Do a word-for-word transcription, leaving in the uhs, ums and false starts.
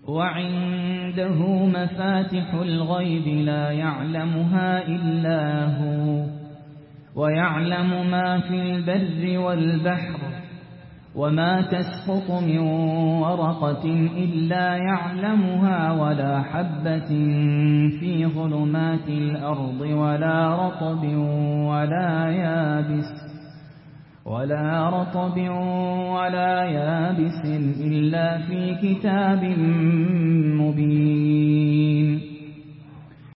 وعنده مفاتح الغيب لا يعلمها إلا هو ويعلم ما في البر والبحر وما تسقط من ورقة إلا يعلمها ولا حبة في ظلمات الأرض ولا رطب ولا يابس ولا رطب ولا يابس إلا في كتاب مبين.